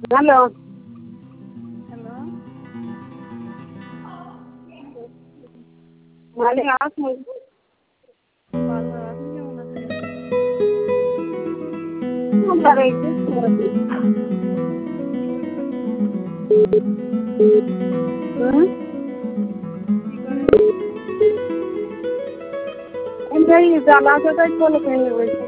Hello. Hello. ভালো আছেন? ভালো। আপনি কেমন আছেন? ভালো আছি। কি করেন? এই জানা আছে তাই ফোন করে বলছি।